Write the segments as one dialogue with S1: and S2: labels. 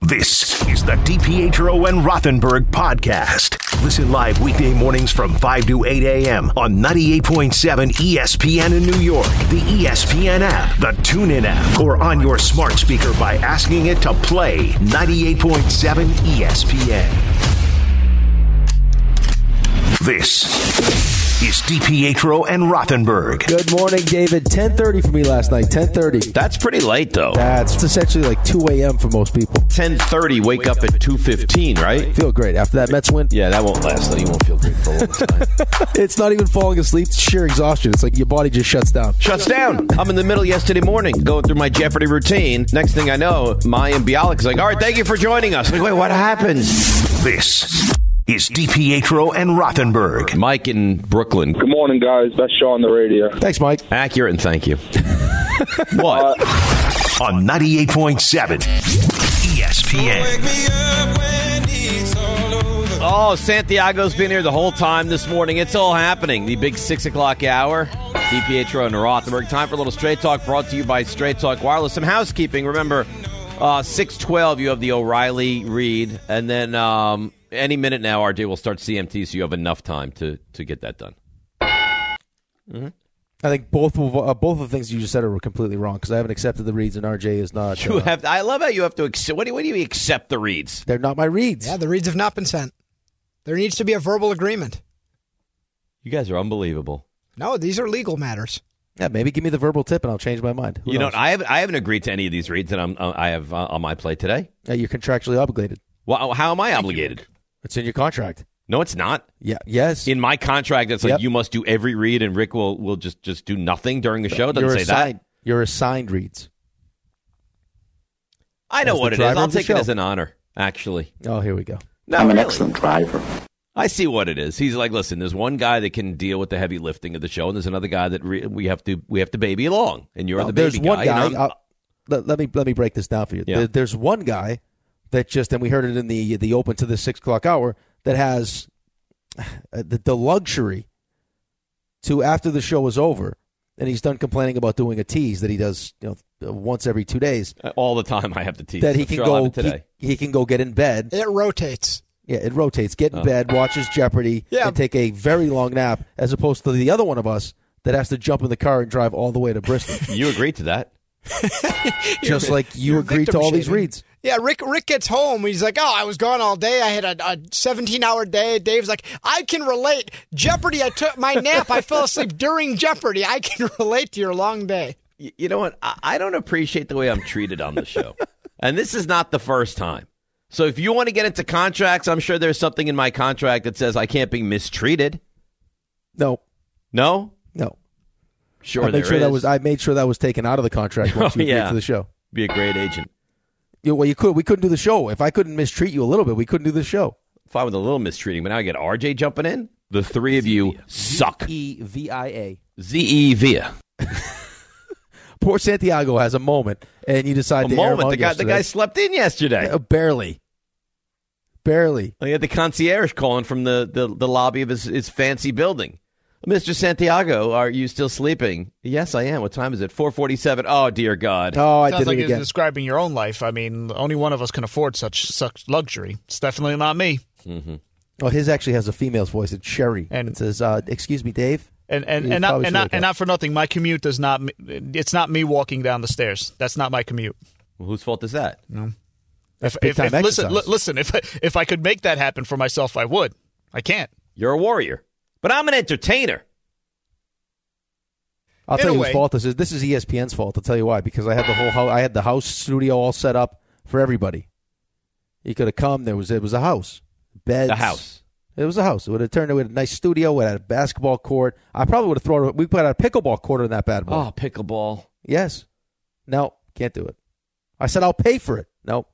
S1: This is the DiPietro and Rothenberg podcast. Listen live weekday mornings from 5 to 8 a.m. on 98.7 ESPN in New York, the ESPN app, the TuneIn app, or on your smart speaker by asking it to play 98.7 ESPN. This is DiPietro and Rothenberg.
S2: Good morning, David. 10:30 for me last night. 10:30.
S3: That's pretty late, though.
S2: That's essentially like 2 a.m. for most people.
S3: 10:30, wake up at 2:15, right?
S2: Feel great. After that Mets win?
S3: Yeah, that won't last, though. You won't feel great for a long time.
S2: It's not even falling asleep. It's sheer exhaustion. It's like your body just shuts down.
S3: Shuts down. I'm in the middle yesterday morning going through my Jeopardy routine. Next thing I know, Mayim Bialik is like, all right, thank you for joining us. I'm like, wait, what happened?
S1: This is DiPietro and Rothenberg.
S3: Mike in Brooklyn.
S4: Good morning, guys. Best show on the radio.
S2: Thanks, Mike.
S3: Accurate, and thank you. What?
S1: On 98.7 ESPN.
S3: Oh, Santiago's been here the whole time this morning. It's all happening. The big 6 o'clock hour. DiPietro and Rothenberg. Time for a little Straight Talk brought to you by Straight Talk Wireless. Some housekeeping. Remember, 6:12, you have the O'Reilly read. And then any minute now, RJ will start CMT, so you have enough time to get that done. Mm-hmm.
S2: I think both of the things you just said were completely wrong because I haven't accepted the reads and RJ is not.
S3: I love how you have to accept. What do you accept the reads?
S2: They're not my reads.
S5: Yeah, the reads have not been sent. There needs to be a verbal agreement.
S3: You guys are unbelievable.
S5: No, these are legal matters.
S2: Yeah, maybe give me the verbal tip and I'll change my mind. Who knows?
S3: I haven't agreed to any of these reads that I have on my plate today.
S2: You're contractually obligated.
S3: Well, how am I obligated?
S2: It's in your contract.
S3: No, it's not.
S2: Yeah. Yes.
S3: In my contract, it's like you must do every read, and Rick will just do nothing during the show. It doesn't say that.
S2: You're assigned reads.
S3: I know what it is. I'll take it
S2: show.
S3: as an honor, actually.
S2: Oh, here we go.
S3: No,
S6: I'm an
S3: really.
S6: excellent driver.
S3: I see what it is. He's like, listen, there's one guy that can deal with the heavy lifting of the show, and there's another guy that we have to baby along, and you're the baby
S2: there's one guy.
S3: guy.
S2: Let me break this down for you.
S3: Yeah.
S2: There's one guy that just, and we heard it in the open to the 6 o'clock hour, that has the luxury to, after the show is over, and he's done complaining about doing a tease that he does once every 2 days.
S3: All the time I have to tease.
S2: That he can go
S3: today.
S2: He can go get in bed.
S5: It rotates.
S2: Yeah, it rotates. Get in bed, watches Jeopardy, and take a very long nap, as opposed to the other one of us that has to jump in the car and drive all the way to Bristol.
S3: You agreed to that.
S2: Just like you agreed to all these reads.
S5: Yeah, Rick gets home. He's like, oh, I was gone all day. I had a 17-hour day. Dave's like, I can relate. Jeopardy, I took my nap. I fell asleep during Jeopardy. I can relate to your long day.
S3: You know what? I don't appreciate the way I'm treated on the show. And this is not the first time. So if you want to get into contracts, I'm sure there's something in my contract that says I can't be mistreated.
S2: No.
S3: No?
S2: No.
S3: Sure,
S2: I made sure that was taken out of the contract once you agreed to the show.
S3: Be a great agent.
S2: We couldn't do the show. If I couldn't mistreat you a little bit, we couldn't do the show.
S3: Fine with a little mistreating, but now I get RJ jumping in? The three of you suck.
S2: Zevia.
S3: Zevia.
S2: Poor Santiago has a moment, and you decide to air him out
S3: the guy slept in yesterday.
S2: Barely.
S3: He had the concierge calling from the lobby of his fancy building. Mr. Santiago, are you still sleeping? Yes, I am. What time is it? 4:47. Oh, dear God.
S2: Oh, I
S7: Sounds
S2: did
S7: like
S2: it
S7: you're
S2: again.
S7: describing your own life. I mean, only one of us can afford such luxury. It's definitely not me.
S3: Mm-hmm.
S2: Oh, his actually has a female's voice. It's Sherry, and it says, "Excuse me, Dave."
S7: And not for nothing. My commute does not. It's not me walking down the stairs. That's not my commute.
S3: Well, whose fault is that?
S7: No. Listen. If I could make that happen for myself, I would. I can't.
S3: You're a warrior, but I'm an entertainer.
S2: I'll tell you whose fault this is. This is ESPN's fault. I'll tell you why. Because I had the house studio all set up for everybody. You could have come. It was a house. Beds.
S3: A house.
S2: It was a house. It would have turned into a nice studio. It had a basketball court. I probably would have we put out a pickleball court in that bad boy.
S3: Oh, pickleball.
S2: Yes. No, can't do it. I said I'll pay for it. Nope.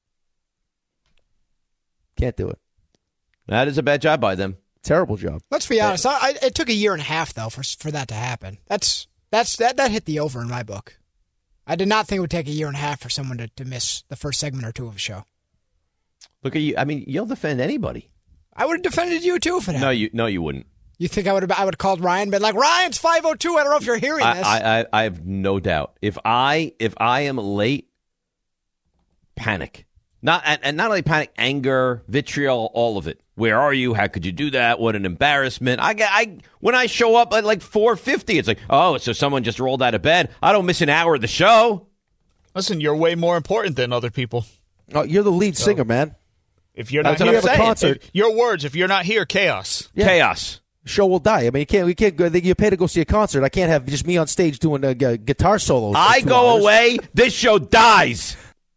S2: Can't do it.
S3: That is a bad job by them.
S2: Terrible job.
S5: Let's be honest. It took a year and a half though for that to happen. That hit the over in my book. I did not think it would take a year and a half for someone to miss the first segment or two of a show.
S3: Look at you. I mean, you'll defend anybody.
S5: I would have defended you too if it happened.
S3: No, you wouldn't.
S5: You think I would have called Ryan and been like, Ryan's 502. I don't know if you're hearing this.
S3: I have no doubt. If I am late, panic. Not only panic, anger, vitriol, all of it. Where are you? How could you do that? What an embarrassment! When I show up at like 4:50, it's like, oh, so someone just rolled out of bed. I don't miss an hour of the show.
S7: Listen, you're way more important than other people.
S2: Oh, you're the lead singer, man.
S7: If you're not
S2: here,
S7: here,
S2: have a concert.
S7: Your words. If you're not here, chaos.
S2: Yeah.
S3: Chaos.
S2: Show will die. I mean, we can't go. You pay to go see a concert. I can't have just me on stage doing guitar solos.
S3: I go away. This show dies.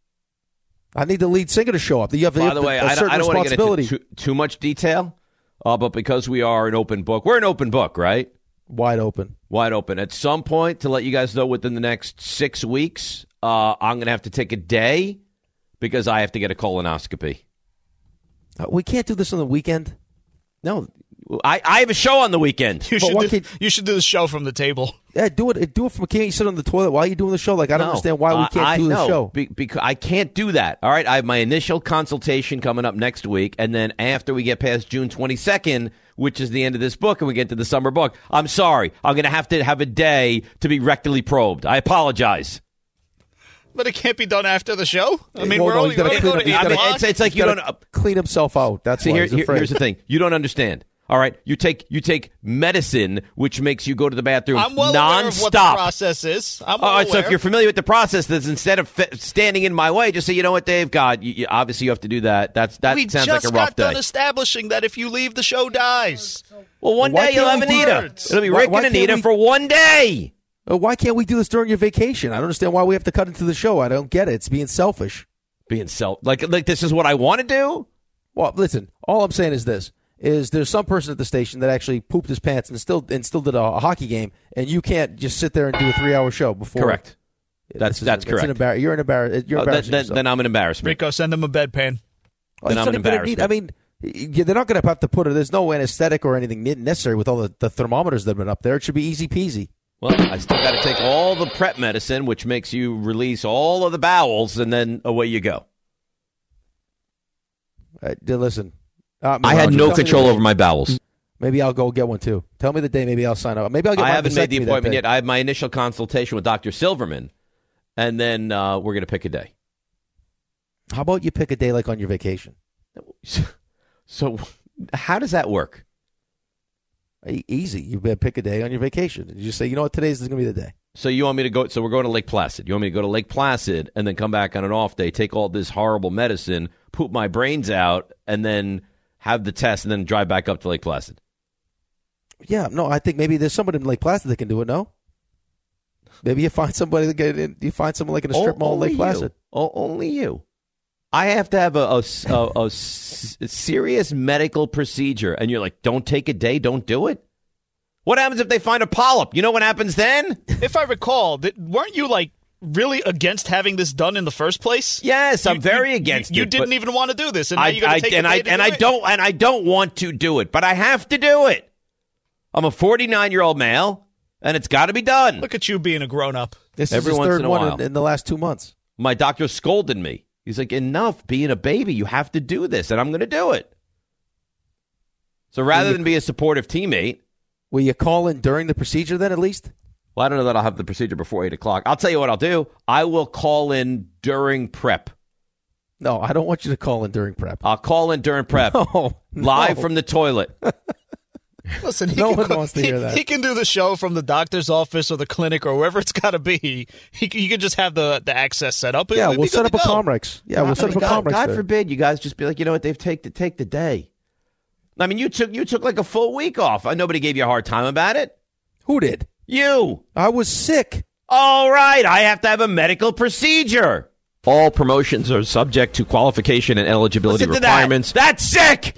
S2: I need the lead singer to show up. You have,
S3: By the way, I don't want to get into too much detail, but because we are an open book, we're an open book, right?
S2: Wide open.
S3: Wide open. At some point, to let you guys know, within the next 6 weeks, I'm going to have to take a day because I have to get a colonoscopy.
S2: We can't do this on the weekend.
S3: No, I have a show on the weekend.
S7: You should do the show from the table.
S2: Yeah, do it. Do it from. Can't you sit on the toilet while you're doing the show? Like I don't understand why we can't do the show.
S3: Because I can't do that. All right, I have my initial consultation coming up next week, and then after we get past June 22nd, which is the end of this book, and we get to the summer book, I'm sorry, I'm going to have a day to be rectally probed. I apologize.
S7: But it can't be done after the show. I mean,
S2: Well,
S7: we're
S2: no,
S7: only
S2: he's gotta
S7: going to
S2: clean
S7: go
S2: up-
S7: to
S2: he's gotta-
S7: 8
S3: It's like you don't
S2: clean himself out. That's
S3: see.
S2: why he's afraid.
S3: Here's the thing: you don't understand. All right, you take medicine, which makes you go to the bathroom
S7: I'm well
S3: nonstop.
S7: aware of what the process is. I'm well
S3: All right, so
S7: aware.
S3: if you're familiar with the process, that's instead of standing in my way, just say, you know what, Dave, God, obviously you have to do that. That
S7: we
S3: sounds like a
S7: just
S3: rough
S7: got done
S3: day.
S7: establishing that if you leave, the show dies.
S3: Well, one
S2: Why
S3: day you'll have
S2: can't we do
S3: Anita.
S7: words?
S3: It'll be
S2: Why
S3: Rick and
S2: can't
S3: Anita
S2: we-
S3: for one day.
S2: Why can't we do this during your vacation? I don't understand why we have to cut into the show. I don't get it. It's being selfish.
S3: Being like this is what I want to do.
S2: Well, listen. All I'm saying is this: there's some person at the station that actually pooped his pants and still did a hockey game, and you can't just sit there and do a 3-hour show before.
S3: Correct. That's correct.
S2: You're embarrassing yourself.
S3: Then I'm an embarrassment.
S7: Rico, send them a bedpan.
S3: Then I'm an embarrassment.
S2: I mean, they're not going to have to put it. There's no anesthetic or anything necessary with all the thermometers that have been up there. It should be easy peasy.
S3: Well, I still got to take all the prep medicine, which makes you release all of the bowels, and then away you go.
S2: Listen,
S3: I had no control over my bowels.
S2: Maybe I'll go get one too. Tell me the day. Maybe I'll sign up. Maybe I'll get.
S3: I
S2: my
S3: haven't made the
S2: vasectomy that
S3: appointment
S2: day.
S3: yet. I have my initial consultation with Dr. Silverman, and then we're going to pick a day.
S2: How about you pick a day like on your vacation?
S3: So how does that work?
S2: Easy. You pick a day on your vacation. You just say, you know what, today's going to be the day.
S3: So you want me to go? So we're going to Lake Placid. You want me to go to Lake Placid and then come back on an off day, take all this horrible medicine, poop my brains out, and then have the test, and then drive back up to Lake Placid?
S2: Yeah, no, I think maybe there's somebody in Lake Placid that can do it. No, maybe you find somebody that you find someone like in a strip mall in Lake Placid.
S3: Only you. I have to have a serious medical procedure, and you're like, don't take a day, don't do it? What happens if they find a polyp? You know what happens then?
S7: If I recall, weren't you like really against having this done in the first place?
S3: Yes, I'm very against it.
S7: You didn't even want to do this, and now
S3: I
S7: you're going to take a day to do it?
S3: I don't want to do it, but I have to do it. I'm a 49-year-old male, and it's got to be done.
S7: Look at you being a grown-up.
S2: This
S3: Every
S2: is his
S3: once
S2: third
S3: in a
S2: one
S3: while.
S2: in the last 2 months.
S3: My doctor scolded me. He's like, enough being a baby. You have to do this, and I'm going to do it. So rather than be a supportive teammate.
S2: Will you call in during the procedure then at least?
S3: Well, I don't know that I'll have the procedure before 8 o'clock. I'll tell you what I'll do. I will call in during prep.
S2: No, I don't want you to call in during prep.
S3: I'll call in during prep.
S2: No.
S3: Live from the toilet.
S7: Listen,
S2: No one wants to hear that.
S7: He can do the show from the doctor's office or the clinic or wherever it's got to be. You can just have the access set up.
S2: Yeah,
S7: We'll
S2: we'll
S7: be
S2: set
S7: good
S2: up
S7: to
S2: a
S7: go.
S2: Comrex. Yeah, we'll set up a Comrex
S3: God
S2: there.
S3: forbid you guys just be like, you know what, Dave, take the day. I mean, you took like a full week off. Nobody gave you a hard time about it.
S2: Who did?
S3: You.
S2: I was sick.
S3: All right, I have to have a medical procedure. All promotions are subject to qualification and eligibility
S2: Listen to
S3: requirements. That's sick.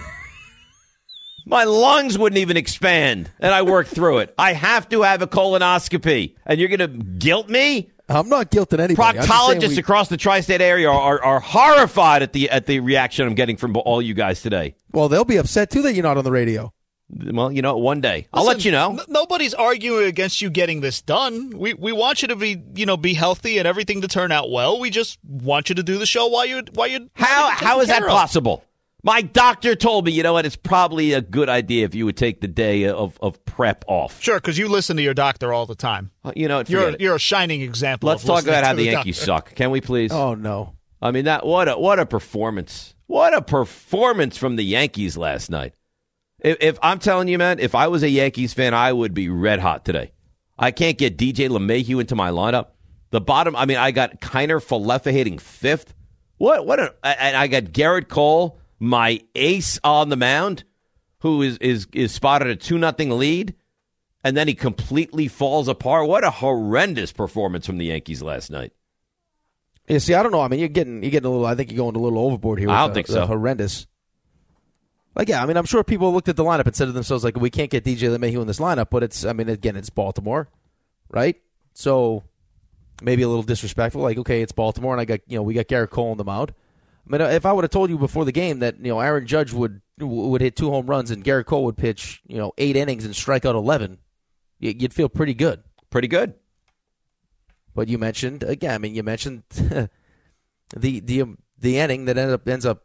S3: My lungs wouldn't even expand, and I worked through it. I have to have a colonoscopy, and you're going to guilt me?
S2: I'm not guilting anybody. I'm just saying
S3: Proctologists across the tri-state area are horrified at the reaction I'm getting from all you guys today.
S2: Well, they'll be upset too that you're not on the radio.
S3: Well, you know, one day. I'll let you know.
S7: Nobody's arguing against you getting this done. We want you to be healthy and everything to turn out well. We just want you to do the show while you're
S3: How is that
S7: taken care of.
S3: possible? My doctor told me, you know what, it's probably a good idea if you would take the day of prep off.
S7: Sure, because you listen to your doctor all the time.
S3: You know,
S7: You're a shining example.
S3: Let's
S7: of
S3: talk
S7: listening
S3: about how
S7: to
S3: the
S7: the
S3: Yankees
S7: doctor.
S3: suck. Can we please?
S2: Oh no.
S3: I mean, what a performance. What a performance from the Yankees last night. If I'm telling you, man, if I was a Yankees fan, I would be red hot today. I can't get DJ LeMahieu into my lineup. The bottom, I mean, I got Kiner Falefa hitting fifth. And I got Garrett Cole, my ace on the mound, who is spotted a 2-0 lead, and then he completely falls apart. What a horrendous performance from the Yankees last night.
S2: Yeah, see, I don't know. I mean, you're getting a little. I think you're going a little overboard here.
S3: I don't think so.
S2: Horrendous. Like, yeah, I mean, I'm sure people looked at the lineup and said to themselves, like, we can't get DJ LeMahieu in this lineup. But it's, I mean, again, it's Baltimore, right? So maybe a little disrespectful. Like, okay, it's Baltimore, and we got Garrett Cole on the mound. I mean, if I would have told you before the game that Aaron Judge would hit 2 home runs and Garrett Cole would pitch 8 innings and strike out 11, you'd feel pretty good.
S3: Pretty good.
S2: But you mentioned again. I mean, you mentioned the inning that ends up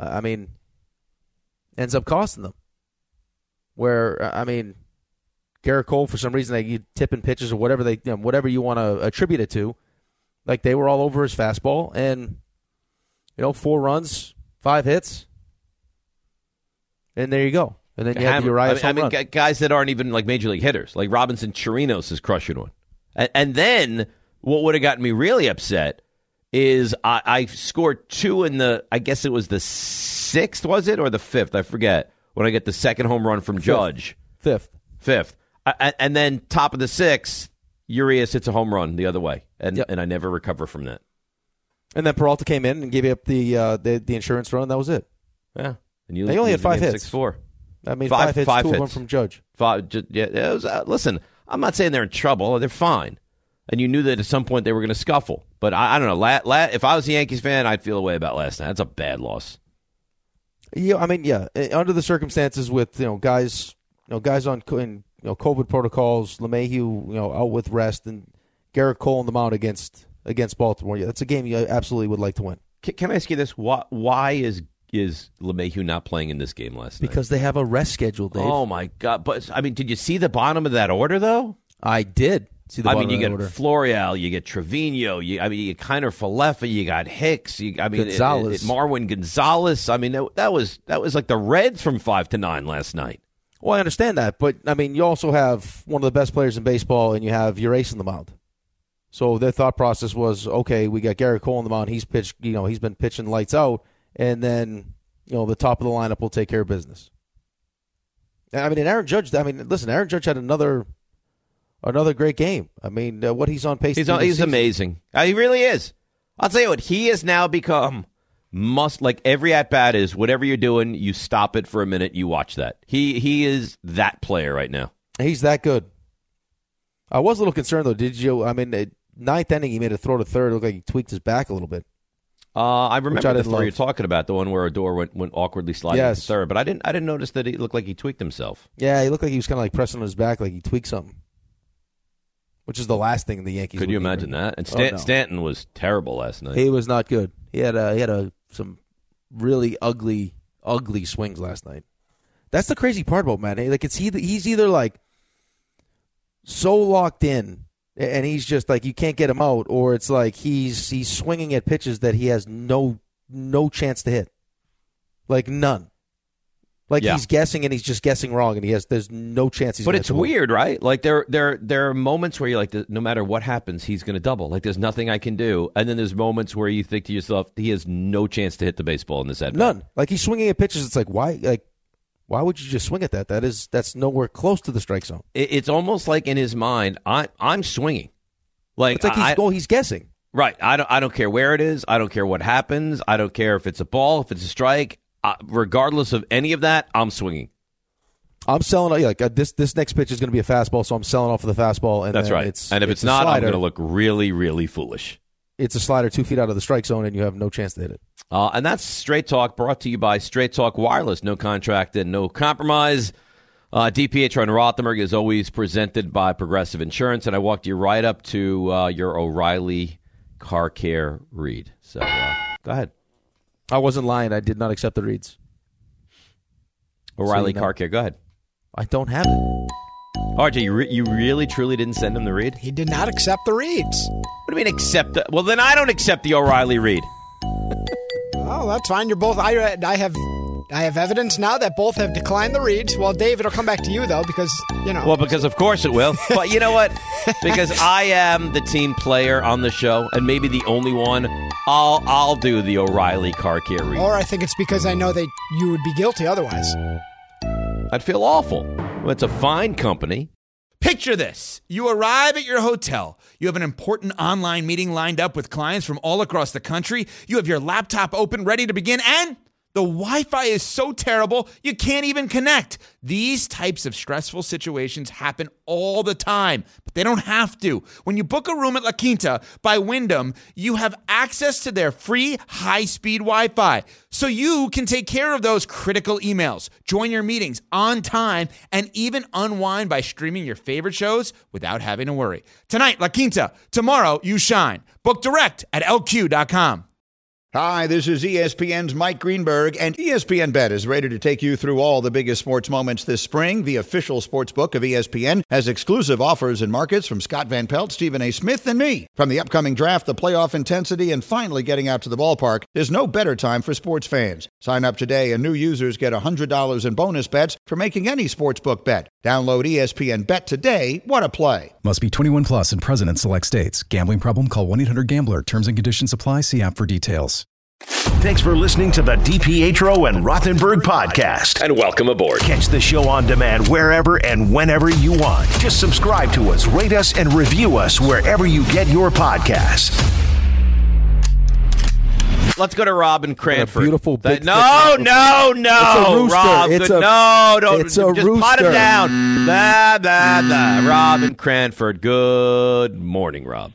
S2: costing them. Where I mean, Garrett Cole, for some reason, they tipping pitches or whatever whatever you want to attribute it to, like they were all over his fastball, and 4 runs, 5 hits, and there you go. And then you have Urias home run.
S3: Guys that aren't even like major league hitters, like Robinson Chirinos is crushing one, and then. What would have gotten me really upset is I scored 2 in I guess it was the 6th, was it? Or the 5th? I forget. When I get the second home run from Judge.
S2: 5th.
S3: And then top of the 6th, Urias hits a home run the other way. And I never recover from that.
S2: And then Peralta came in and gave you up the insurance run, and that was it.
S3: Yeah. And
S2: they only had 5 hits.
S3: 6-4.
S2: I mean, 5 hits, 2
S3: hits.
S2: of them from Judge.
S3: It was, listen, I'm not saying they're in trouble. They're fine. And you knew that at some point they were going to scuffle. But I don't know. If I was a Yankees fan, I'd feel a way about last night. That's a bad loss.
S2: Yeah, I mean, yeah. Under the circumstances with guys on COVID protocols, LeMahieu out with rest, and Garrett Cole on the mound against Baltimore. Yeah, that's a game you absolutely would like to win.
S3: Can I ask you this? Why is LeMahieu not playing in this game last night?
S2: Because they have a rest schedule, Dave.
S3: Oh my God! But I mean, did you see the bottom of that order though?
S2: I did. You
S3: get Florial, you get Trevino, you get Kiner Falefa, you got Hicks,
S2: Gonzalez.
S3: Marwin Gonzalez. I mean, that was like the Reds from 5 to 9 last night.
S2: Well, I understand that, but I mean, you also have one of the best players in baseball, and you have your ace on the mound. So their thought process was, okay, we got Garrett Cole on the mound. He's pitched, he's been pitching lights out, and then the top of the lineup will take care of business. I mean, and Aaron Judge. I mean, listen, Aaron Judge had another great game. I mean, what he's on pace to do
S3: he's amazing. He really is. I'll tell you what, he has now become like every at-bat is whatever you're doing, you stop it for a minute, you watch that. He is that player right now.
S2: He's that good. I was a little concerned, though. Did you? I mean, 9th inning, he made a throw to third. It looked like he tweaked his back a little bit.
S3: I remember the throw you're talking about, the one where Odor went awkwardly sliding to third. But I didn't notice that he looked like he tweaked himself.
S2: Yeah, he looked like he was kind of like pressing on his back, like he tweaked something. Which is the last thing the Yankees.
S3: Could you imagine that? And Stanton was terrible last night.
S2: He was not good. He had some really ugly swings last night. That's the crazy part about Matt. Like he's either like so locked in, and he's just like you can't get him out, or it's like he's swinging at pitches that he has no chance to hit, like none. Like he's guessing and he's just guessing wrong, and there's no chance he's.
S3: But it's weird, right? Like there are moments where you're like, no matter what happens, he's going to double. Like there's nothing I can do, and then there's moments where you think to yourself, he has no chance to hit the baseball in this at bat.
S2: None. Like he's swinging at pitches. It's like why? Like why would you just swing at that? That's nowhere close to the strike zone.
S3: It's almost like in his mind, I'm swinging. Like
S2: it's like he's guessing.
S3: Right. I don't care where it is. I don't care what happens. I don't care if it's a ball, if it's a strike. Regardless of any of that, I'm swinging.
S2: I'm selling. Like this next pitch is going to be a fastball, so I'm selling off of the fastball. And
S3: that's right. And if it's not, I'm going to look really, really foolish.
S2: It's a slider 2 feet out of the strike zone, and you have no chance to hit it.
S3: And that's Straight Talk, brought to you by Straight Talk Wireless. No contract and no compromise. DPH on Rothenberg is always presented by Progressive Insurance, and I walked you right up to your O'Reilly Car Care read. So go ahead.
S2: I wasn't lying. I did not accept the reads.
S3: O'Reilly Car Care. Go ahead.
S2: I don't have it.
S3: RJ, you really, truly didn't send him the read?
S5: He did not accept the reads.
S3: What do you mean accept? Well, then I don't accept the O'Reilly read.
S5: Oh, that's fine. You're both. I have evidence now that both have declined the reads. Well, Dave, it'll come back to you though, because
S3: Well, because of course it will. But you know what? Because I am the team player on the show, and maybe the only one. I'll do the O'Reilly car care read.
S5: Or I think it's because I know that you would be guilty otherwise.
S3: I'd feel awful. Well, it's a fine company.
S6: Picture this. You arrive at your hotel. You have an important online meeting lined up with clients from all across the country. You have your laptop open, ready to begin, and the Wi-Fi is so terrible, you can't even connect. These types of stressful situations happen all the time, but they don't have to. When you book a room at La Quinta by Wyndham, you have access to their free high-speed Wi-Fi, so you can take care of those critical emails, join your meetings on time, and even unwind by streaming your favorite shows without having to worry. Tonight, La Quinta. Tomorrow, you shine. Book direct at LQ.com.
S8: Hi, this is ESPN's Mike Greenberg, and ESPN Bet is ready to take you through all the biggest sports moments this spring. The official sports book of ESPN has exclusive offers and markets from Scott Van Pelt, Stephen A. Smith, and me. From the upcoming draft, the playoff intensity, and finally getting out to the ballpark, there's no better time for sports fans. Sign up today, and new users get $100 in bonus bets for making any sportsbook bet. Download ESPN Bet today. What a play.
S9: Must be 21 plus and present in select states. Gambling problem? Call 1-800-GAMBLER. Terms and conditions apply. See app for details.
S1: Thanks for listening to the DiPietro and Rothenberg podcast.
S10: And welcome aboard.
S1: Catch the show on demand wherever and whenever you want. Just subscribe to us, rate us, and review us wherever you get your podcasts.
S3: Let's go to Rob in Cranford.
S2: Beautiful big
S3: No,
S2: It's a rooster.
S3: Rob.
S2: It's
S3: Don't.
S2: It's a
S3: just
S2: rooster.
S3: pot him down. Blah, blah, blah. Rob in Cranford. Good morning, Rob.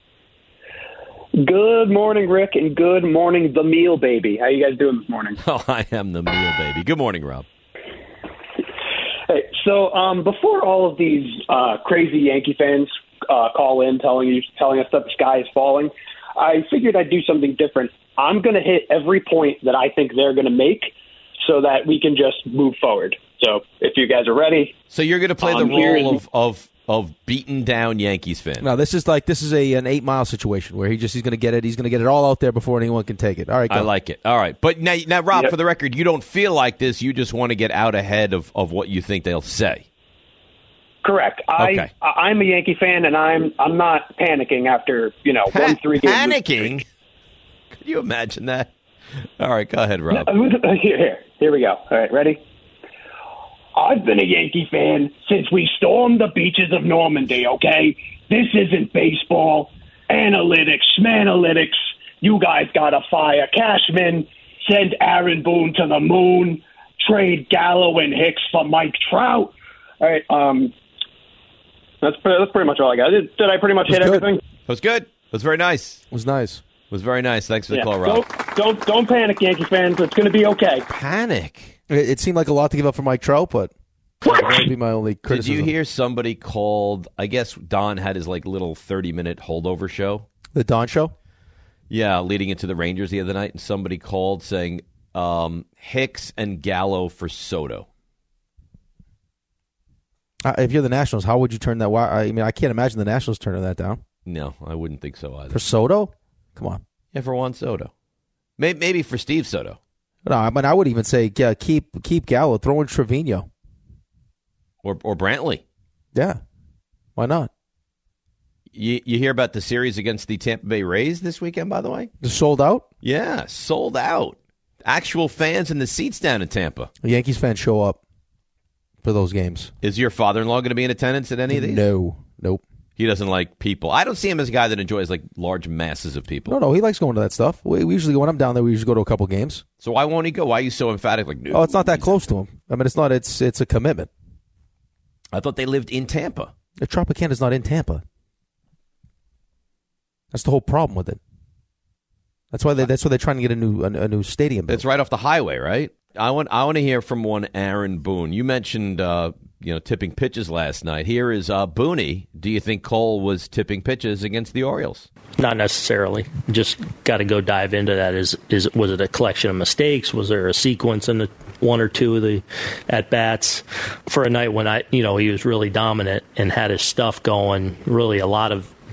S11: Good morning, Rick, and good morning, the meal baby. How you guys doing this morning?
S3: Oh, I am the meal baby. Good morning, Rob.
S11: Hey, so before all of these crazy Yankee fans call in telling us that the sky is falling, I figured I'd do something different. I'm going to hit every point that I think they're going to make so that we can just move forward. So if you guys are ready.
S3: So you're going to play the role of beaten down Yankees fan.
S2: No, this is an 8 Mile situation where he's going to get it. He's going to get it all out there before anyone can take it. All right, go.
S3: I like it. All right. But now Rob, for the record, you don't feel like this. You just want to get out ahead of what you think they'll say.
S11: Correct.
S3: Okay.
S11: I'm a Yankee fan, and I'm not panicking after 1-3 games.
S3: Panicking? Could you imagine that? All right, go ahead, Rob.
S11: Here we go. All right, ready? I've been a Yankee fan since we stormed the beaches of Normandy, okay? This isn't baseball. Analytics, schmanalytics. You guys got to fire Cashman, send Aaron Boone to the moon, trade Gallo and Hicks for Mike Trout. All right, that's pretty much all I got. Did I pretty much hit everything?
S3: That was good. It was very nice.
S2: It was nice.
S3: It was very nice. Thanks for the call, Rob.
S11: Don't panic, Yankee fans. It's going to be okay.
S3: Panic?
S2: It seemed like a lot to give up for Mike Trout, but that would be my only criticism.
S3: Did you hear somebody called, I guess Don had his little 30-minute holdover show?
S2: The Don Show?
S3: Yeah, leading into the Rangers the other night, and somebody called saying Hicks and Gallo for Soto.
S2: If you're the Nationals, how would you turn that? I mean, I can't imagine the Nationals turning that down.
S3: No, I wouldn't think so either.
S2: For Soto? Come on.
S3: Yeah, for Juan Soto. Maybe for Steve Soto.
S2: No, I mean, I would even say keep Gallo, throw in Trevino.
S3: Or Brantley.
S2: Yeah. Why not?
S3: You hear about the series against the Tampa Bay Rays this weekend, by the way?
S2: They're sold out?
S3: Yeah, sold out. Actual fans in the seats down in Tampa.
S2: The Yankees fans show up for those games.
S3: Is your father-in-law going to be in attendance at any of these?
S2: No. Nope.
S3: He doesn't like people. I don't see him as a guy that enjoys large masses of people.
S2: No, he likes going to that stuff. We usually, when I'm down there, we usually go to a couple games.
S3: So why won't he go? Why are you so emphatic? No,
S2: oh, it's not that close to him. I mean, it's not. It's a commitment.
S3: I thought they lived in Tampa.
S2: The Tropicana's not in Tampa. That's the whole problem with it. That's why they're trying to get a new stadium built.
S3: It's right off the highway, right? I want to hear from one Aaron Boone. You mentioned tipping pitches last night. Here is Booney. Do you think Cole was tipping pitches against the Orioles?
S12: Not necessarily. Just got to go dive into that. Was it a collection of mistakes? Was there a sequence in the one or two of the at bats for a night when he was really dominant and had his stuff going? Really, a lot of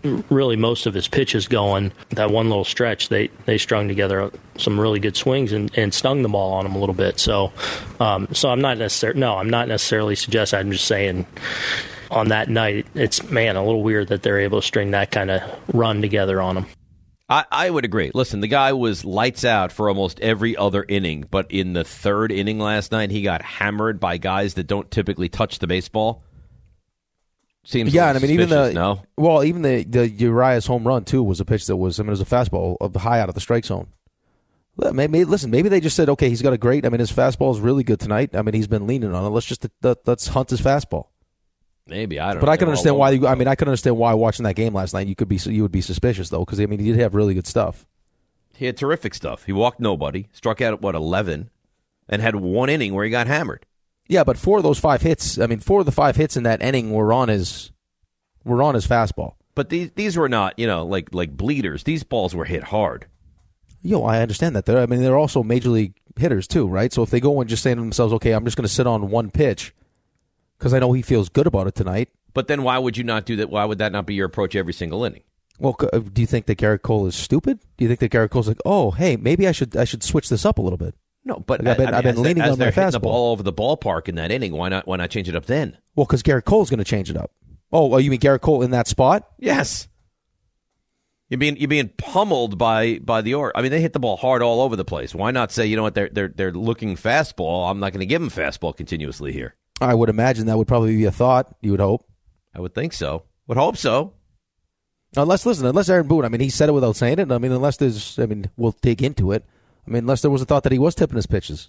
S12: really most of his pitches going. That one little stretch, they strung together some really good swings and stung the ball on him a little bit. So I'm not necessarily suggesting. I'm just saying on that night, it's, a little weird that they're able to string that kind of run together on him.
S3: I would agree. Listen, the guy was lights out for almost every other inning, but in the third inning last night, he got hammered by guys that don't typically touch the baseball. Seems
S2: yeah,
S3: and
S2: even
S3: the
S2: Urias home run too was a pitch that was, it was a fastball of high out of the strike zone. Maybe they just said, okay, he's got a great. His fastball is really good tonight. He's been leaning on it. Let's hunt his fastball.
S3: Maybe I don't.
S2: But
S3: know.
S2: I can understand why. I can understand why watching that game last night you would be suspicious though, because he did have really good stuff.
S3: He had terrific stuff. He walked nobody, struck out at 11, and had one inning where he got hammered.
S2: Yeah, but 4 of those 5 hits. 4 of the 5 hits in that inning were on his fastball.
S3: But these were not like bleeders. These balls were hit hard.
S2: I understand that. They're also major league hitters too, right? So if they go and just say to themselves, okay, I'm just going to sit on one pitch because I know he feels good about it tonight.
S3: But then why would you not do that? Why would that not be your approach every single inning?
S2: Well, do you think that Garrett Cole is stupid? Do you think that Garrett Cole's like, oh, hey, maybe I should switch this up a little bit?
S3: No, but
S2: I've been leaning on my fastball.
S3: The ball over the ballpark in that inning. Why not change it up then?
S2: Well, because Garrett Cole's going to change it up. Oh, you mean Garrett Cole in that spot?
S3: Yes. You're being pummeled by the Orioles. They hit the ball hard all over the place. Why not say, you know what, they're looking fastball. I'm not going to give them fastball continuously here.
S2: I would imagine that would probably be a thought. You would hope.
S3: I would think so. Would hope so.
S2: Unless Aaron Boone, he said it without saying it. Unless there's, we'll dig into it. Unless there was a thought that he was tipping his pitches.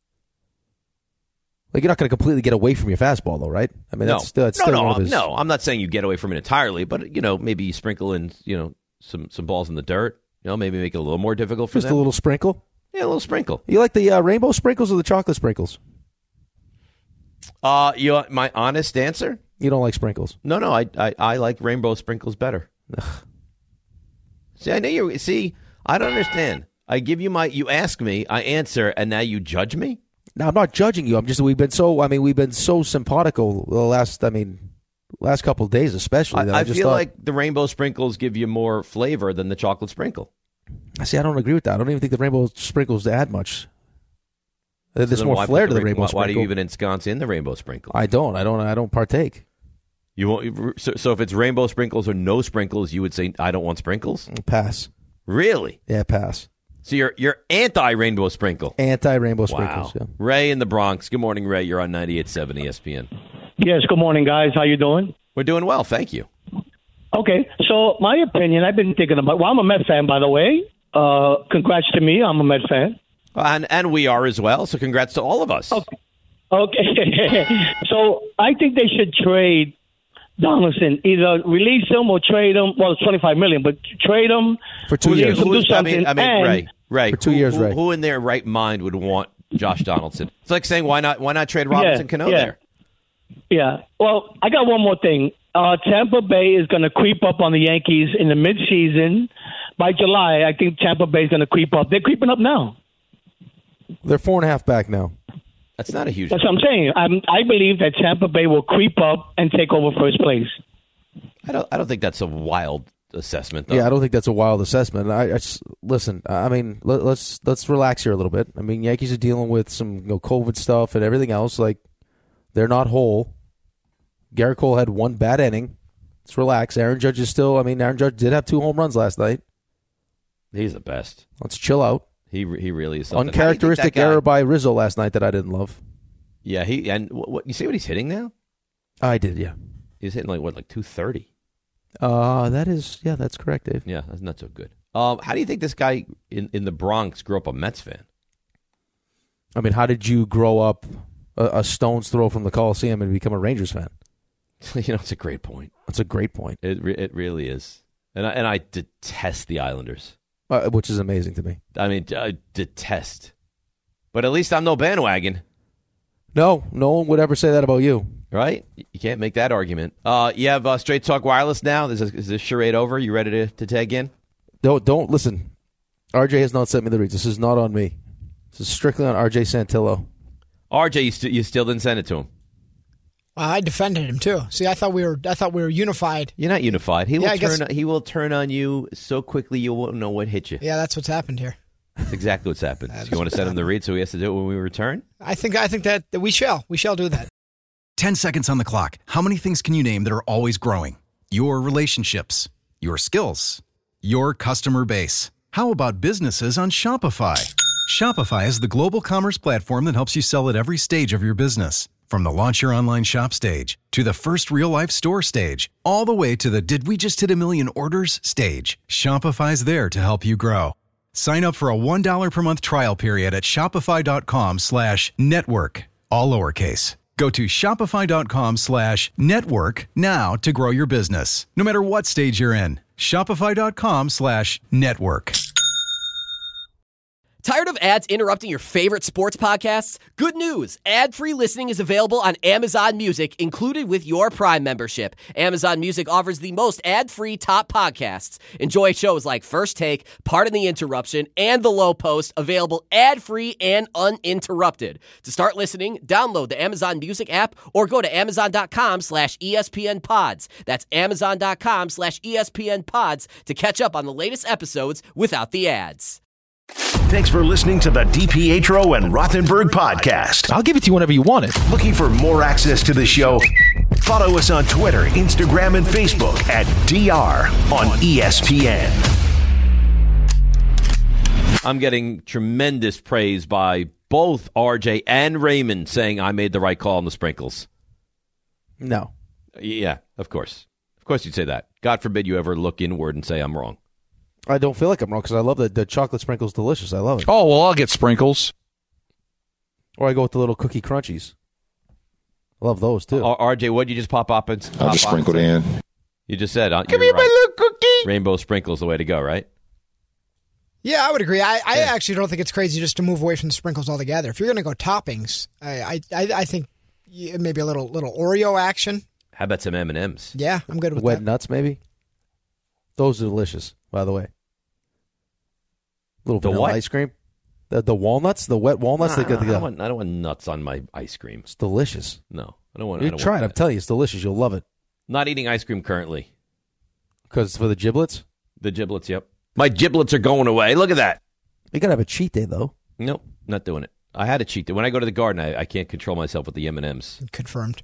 S2: Like, you're not going to completely get away from your fastball, though, right? That's still one of his...
S3: No, I'm not saying you get away from it entirely, but, maybe you sprinkle in, some balls in the dirt. Maybe make it a little more difficult for them.
S2: Just a little sprinkle?
S3: Yeah, a little sprinkle.
S2: You like the rainbow sprinkles or the chocolate sprinkles?
S3: My honest answer?
S2: You don't like sprinkles?
S3: No, I like rainbow sprinkles better. See, I know I don't understand. I give you you ask me, I answer, and now you judge me?
S2: No, I'm not judging you. we've been so simpatico the last couple of days, especially. That
S3: I feel like the rainbow sprinkles give you more flavor than the chocolate sprinkle.
S2: See, I don't agree with that. I don't even think the rainbow sprinkles add much. There's more flair to the rainbow sprinkle.
S3: Why do you even ensconce in the rainbow sprinkle?
S2: I don't partake.
S3: You won't. So if it's rainbow sprinkles or no sprinkles, you would say I don't want sprinkles.
S2: Pass.
S3: Really?
S2: Yeah, pass.
S3: So you're anti-rainbow sprinkle.
S2: Anti-rainbow sprinkles.
S3: Wow.
S2: Yeah.
S3: Ray in the Bronx. Good morning, Ray. You're on 98.7 ESPN.
S10: Yes. Good morning, guys. How you doing?
S3: We're doing well, thank you.
S10: Okay. So my opinion, I've been thinking about. Well, I'm a Met fan, by the way. Congrats to me. I'm a Met fan.
S3: And we are as well. So congrats to all of us.
S10: Okay. So I think they should trade Donaldson, either release him or trade him. Well, it's $25 million, but trade him
S2: for 2 years.
S10: Do something.
S3: Ray.
S2: For 2 years, Ray.
S3: Who in their right mind would want Josh Donaldson? It's like saying why not trade Robinson Cano there?
S10: Yeah. Well, I got one more thing. Tampa Bay is going to creep up on the Yankees in the midseason. By July, I think Tampa Bay is going to creep up. They're creeping up now.
S2: They're 4.5 back now.
S3: That's not a huge.
S10: That's what I'm saying. I believe that Tampa Bay will creep up and take over first place.
S3: I don't think that's a wild assessment, though.
S2: Yeah, I don't think that's a wild assessment. Listen. Let's relax here a little bit. Yankees are dealing with some COVID stuff and everything else. Like, they're not whole. Garrett Cole had one bad inning. Let's relax. Aaron Judge is still. Aaron Judge did have 2 home runs last night.
S3: He's the best.
S2: Let's chill out.
S3: He really is something.
S2: Uncharacteristic error by Rizzo last night that I didn't love.
S3: Yeah, you see what he's hitting now?
S2: I did, yeah.
S3: He's hitting like 230.
S2: That's correct, Dave.
S3: Yeah, that's not so good. How do you think this guy in the Bronx grew up a Mets fan?
S2: How did you grow up a stone's throw from the Coliseum and become a Rangers fan?
S3: It's a great point.
S2: It's a great point.
S3: It really is. And I detest the Islanders.
S2: Which is amazing to me.
S3: I detest. But at least I'm no bandwagon.
S2: No one would ever say that about you.
S3: Right? You can't make that argument. You have Straight Talk Wireless now. Is this charade over? You ready to tag in?
S2: Don't listen. RJ has not sent me the reads. This is not on me. This is strictly on RJ Santillo.
S3: RJ, you still didn't send it to him?
S5: I defended him too. See, I thought we were unified.
S3: You're not unified. He will turn on you so quickly you won't know what hit you.
S5: Yeah, that's what's happened here.
S3: That's exactly what's happened. You want to send him the read so he has to do it when we return?
S5: I think that we shall do that.
S9: 10 seconds on the clock. How many things can you name that are always growing? Your relationships, your skills, your customer base. How about businesses on Shopify? Shopify is the global commerce platform that helps you sell at every stage of your business. From the launch your online shop stage, to the first real-life store stage, all the way to the did we just hit a million orders stage. Shopify's there to help you grow. Sign up for a $1 per month trial period at shopify.com/network, all lowercase. Go to shopify.com/network now to grow your business, no matter what stage you're in. Shopify.com/network.
S13: Tired of ads interrupting your favorite sports podcasts? Good news! Ad-free listening is available on Amazon Music, included with your Prime membership. Amazon Music offers the most ad-free top podcasts. Enjoy shows like First Take, Pardon the Interruption, and The Low Post, available ad-free and uninterrupted. To start listening, download the Amazon Music app or go to amazon.com/ESPN Pods. That's amazon.com/ESPN Pods to catch up on the latest episodes without the ads.
S1: Thanks for listening to the DiPietro and Rothenberg podcast.
S2: I'll give it to you whenever you want it.
S1: Looking for more access to the show? Follow us on Twitter, Instagram, and Facebook at DR on ESPN.
S3: I'm getting tremendous praise by both RJ and Raymond saying I made the right call on the sprinkles.
S2: No.
S3: Yeah, of course. Of course you'd say that. God forbid you ever look inward and say I'm wrong.
S2: I don't feel like I'm wrong because I love the chocolate sprinkles. Delicious. I love it.
S6: Oh, well, I'll get sprinkles.
S2: Or I go with the little cookie crunchies. I love those, too.
S3: RJ, what did you just pop up and
S14: I'll just sprinkle it in.
S3: You just said,
S6: give me my little cookie.
S3: Rainbow sprinkles the way to go, right?
S5: Yeah, I would agree. I actually don't think it's crazy just to move away from the sprinkles altogether. If you're going to go toppings, I think maybe a little Oreo action.
S3: How about some M&Ms?
S5: Yeah, I'm good with
S2: Wet
S5: that.
S2: nuts, maybe? Those are delicious, by the way. Little vanilla
S3: what?
S2: ice cream. The walnuts, the wet walnuts.
S3: I don't want nuts on my ice cream.
S2: It's delicious.
S3: No, I don't want.
S2: You try it. I'm telling you, it's delicious. You'll love it.
S3: Not eating ice cream currently.
S2: Because for the giblets?
S3: The giblets, yep. My giblets are going away. Look at that.
S2: You got to have a cheat day, though.
S3: Nope, not doing it. I had a cheat day. When I go to the garden, I can't control myself with the M&Ms.
S5: Confirmed.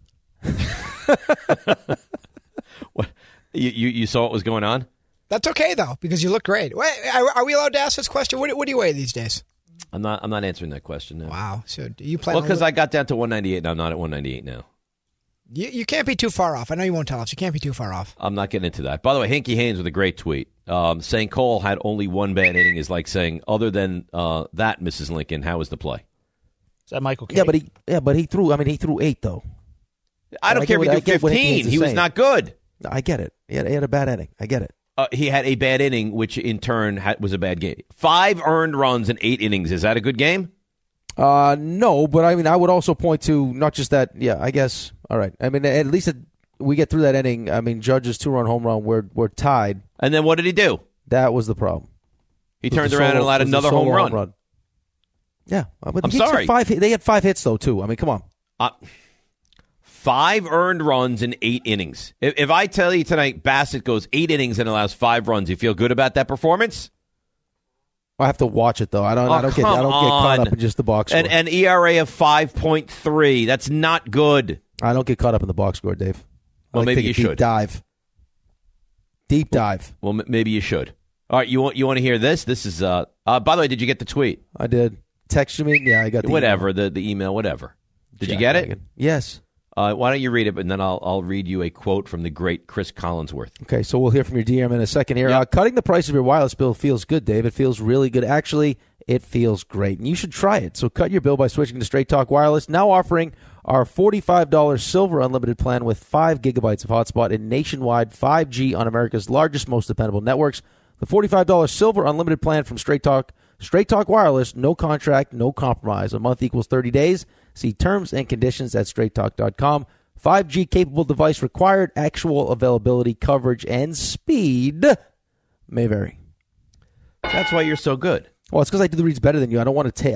S3: What? You saw what was going on?
S5: That's okay, though, because you look great. Wait, are we allowed to ask this question? What do you weigh these days?
S3: I'm not answering that question now.
S5: Wow. So do you plan?
S3: Well, because I got down to 198 and I'm not at 198 now.
S5: You can't be too far off. I know you won't tell us. You can't be too far off.
S3: I'm not getting into that. By the way, Hinkie Haynes with a great tweet. Saying Cole had only one bad inning is like saying, other than that, Mrs. Lincoln, how was the play?
S7: Is that Michael K?
S2: But he threw 8 though.
S3: I don't care if he threw 15. He was not good.
S2: I get it. He had a bad inning. I get it.
S3: He had a bad inning, which in turn was a bad game. 5 earned runs in 8 innings. Is that a good game?
S2: No, but I mean, I would also point to not just that. Yeah, I guess. All right. I mean, at least we get through that inning. I mean, Judge's 2-run home run. We're tied.
S3: And then what did he do?
S2: That was the problem.
S3: He turned around and allowed another home run.
S2: Yeah,
S3: I'm sorry.
S2: They had 5 hits though too. I mean, come on.
S3: 5 earned runs in 8 innings. If I tell you tonight Bassett goes 8 innings and allows 5 runs, you feel good about that performance?
S2: I have to watch it though. I don't get caught up in just the box score.
S3: An ERA of 5.3. That's not good.
S2: I don't get caught up in the box score, Dave.
S3: Well, maybe you should.
S2: Deep dive.
S3: Well, maybe you should. All right, you want to hear this? This is by the way, did you get the tweet?
S2: I did. Text you me? Yeah, I got the
S3: whatever
S2: email.
S3: The email, whatever. Did you get it?
S2: Yes.
S3: Why don't you read it, and then I'll read you a quote from the great Chris Collinsworth.
S2: Okay, so we'll hear from your DM in a second here. Yep. Cutting the price of your wireless bill feels good, Dave. It feels really good. Actually, it feels great, and you should try it. So cut your bill by switching to Straight Talk Wireless, now offering our $45 Silver Unlimited plan with 5 gigabytes of hotspot and nationwide 5G on America's largest, most dependable networks. The $45 Silver Unlimited plan from Straight Talk Wireless, no contract, no compromise. A month equals 30 days. See terms and conditions at straighttalk.com. 5G capable device required. Actual availability, coverage, and speed may vary.
S3: That's why you're so good.
S2: Well, it's because I do the reads better than you. I don't want to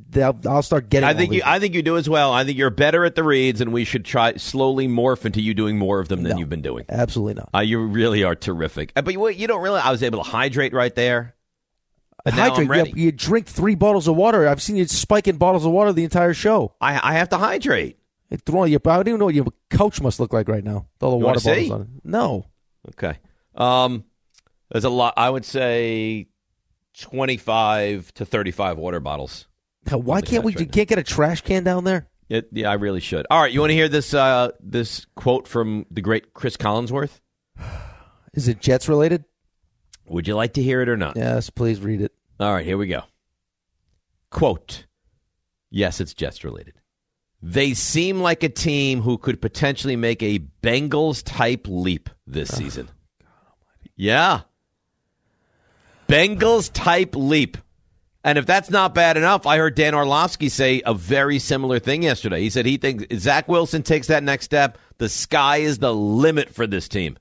S2: I'll start getting.
S3: I think you do as well. I think you're better at the reads, and we should try slowly morph into you doing more of them than you've been doing.
S2: Absolutely not.
S3: You really are terrific. But you don't realize I was able to hydrate right there. And now
S2: Hydrate.
S3: I'm ready.
S2: You drink 3 bottles of water. I've seen you spiking bottles of water the entire show.
S3: I have to hydrate.
S2: I don't even know what your couch must look like right now. With all the water bottles on it. No.
S3: Okay. There's a lot. I would say 25 to 35 water bottles.
S2: Why can't we? You can't get a trash can down there?
S3: Yeah, I really should. All right, you want to hear this this quote from the great Chris Collinsworth?
S2: Is it Jets related?
S3: Would you like to hear it or not?
S2: Yes, please read it.
S3: All right, here we go. Quote, yes, it's Jets related. They seem like a team who could potentially make a Bengals-type leap this season. Yeah. Bengals-type leap. And if that's not bad enough, I heard Dan Orlovsky say a very similar thing yesterday. He said he thinks if Zach Wilson takes that next step, the sky is the limit for this team.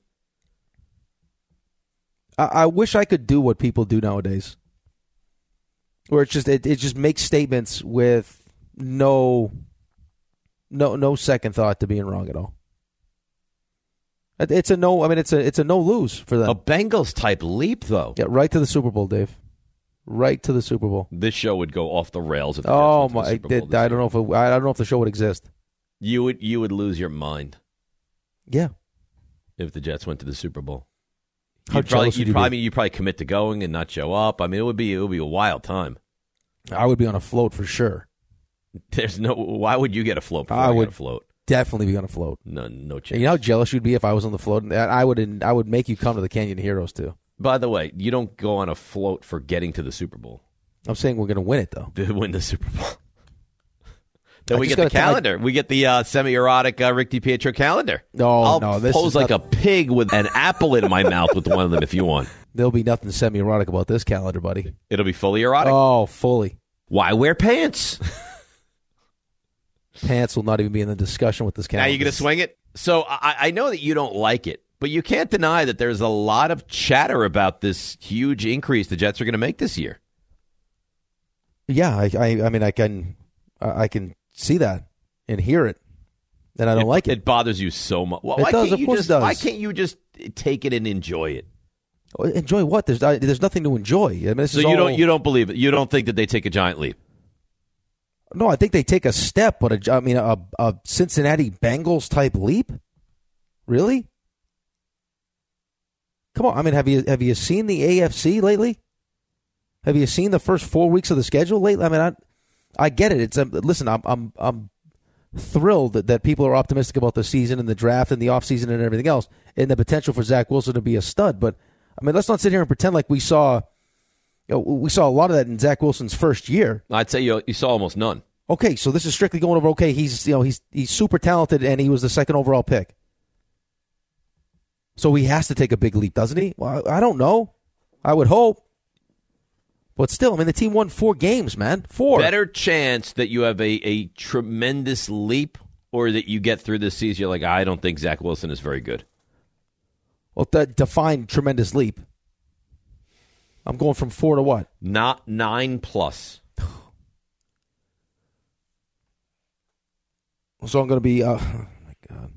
S2: I wish I could do what people do nowadays, where it's just it just makes statements with no second thought to being wrong at all. It's a no. I mean, it's a no lose for them.
S3: A Bengals type leap, though.
S2: Yeah, right to the Super Bowl, Dave. Right to the Super Bowl.
S3: This show would go off the rails. If the
S2: oh
S3: Jets went
S2: my!
S3: to the Super Bowl
S2: I don't know I don't know if the show would exist.
S3: You would lose your mind.
S2: Yeah.
S3: If the Jets went to the Super Bowl.
S2: How jealous would you be?
S3: You'd probably commit to going and not show up. I mean, it would be a wild time.
S2: I would be on a float for sure.
S3: Why would you get a float?
S2: I would
S3: get a float.
S2: Definitely be on a float.
S3: No chance.
S2: And you know how jealous you'd be if I was on the float. I would make you come to the Canyon Heroes too.
S3: By the way, you don't go on a float for getting to the Super Bowl.
S2: I'm saying we're going to win it though.
S3: To win the Super Bowl. Then we get the calendar. We get the semi-erotic Rick DiPietro calendar. I'll pose like a pig with an apple in my mouth with one of them if you want.
S2: There'll be nothing semi-erotic about this calendar, buddy.
S3: It'll be fully erotic?
S2: Oh, fully.
S3: Why wear pants?
S2: Pants will not even be in the discussion with this calendar.
S3: Now you're going to swing it? So I know that you don't like it, but you can't deny that there's a lot of chatter about this huge increase the Jets are going to make this year.
S2: Yeah, I mean, I can see that and hear it, and I don't like it.
S3: It bothers you so much. Well,
S2: it does, of course it does.
S3: Why can't you just take it and enjoy it?
S2: Enjoy what? There's nothing to enjoy. I mean,
S3: so you don't believe it? You don't think that they take a giant leap?
S2: No, I think they take a step, but a Cincinnati Bengals type leap? Really? Come on. I mean, have you seen the AFC lately? Have you seen the first 4 weeks of the schedule lately? I mean, I get it. Listen, I'm thrilled that people are optimistic about the season and the draft and the offseason and everything else and the potential for Zach Wilson to be a stud. But I mean, let's not sit here and pretend like we saw a lot of that in Zach Wilson's first year.
S3: I'd say you saw almost none. Okay,
S2: so this is strictly going over. Okay, he's super talented and he was the second overall pick. So he has to take a big leap, doesn't he? Well, I don't know. I would hope. But still, I mean, the team won 4 games, man. 4.
S3: Better chance that you have a tremendous leap or that you get through this season, you're like, I don't think Zach Wilson is very good.
S2: Well, define tremendous leap. I'm going from 4 to what?
S3: Not 9+.
S2: So I'm going to be, oh my God.